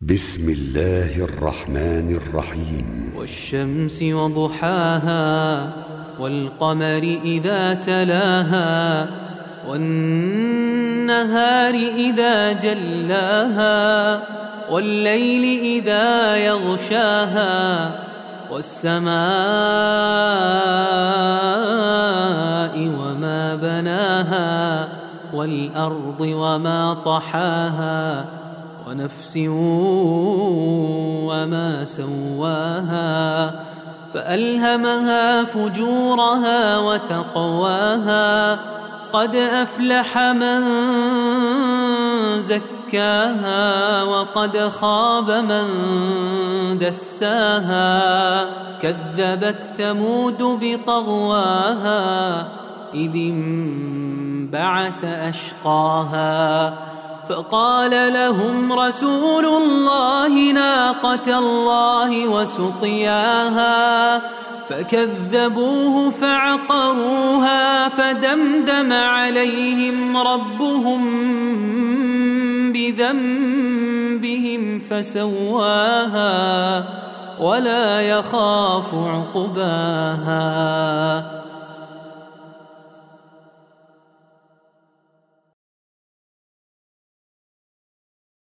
بسم الله الرحمن الرحيم. والشمس وضحاها والقمر إذا تلاها والنهار إذا جلاها والليل إذا يغشاها والسماء وما بناها والأرض وما طحاها ونفس وما سواها فألهمها فجورها وتقواها قد أفلح من زكاها وقد خاب من دساها كذبت ثمود بطغواها إذ انبعث أشقاها فقال لهم رسول الله ناقة الله وسقياها فكذبوه فعقروها فدمدم عليهم ربهم بذنبهم فسواها ولا يخاف عقباها.